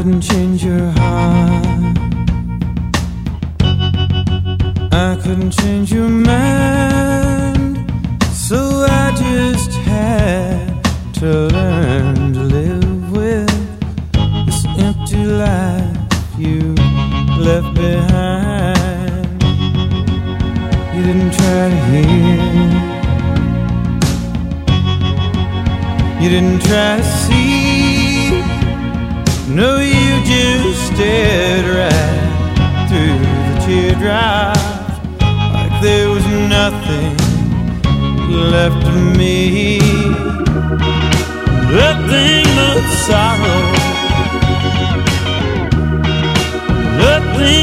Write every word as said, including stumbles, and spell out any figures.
couldn't change your heart, I couldn't change your mind, so I just had to learn to live with this empty life you left behind. You didn't try to hear, you didn't try to see, no, you just stared right through the teardrops, like there was nothing left of me. Nothing but sorrow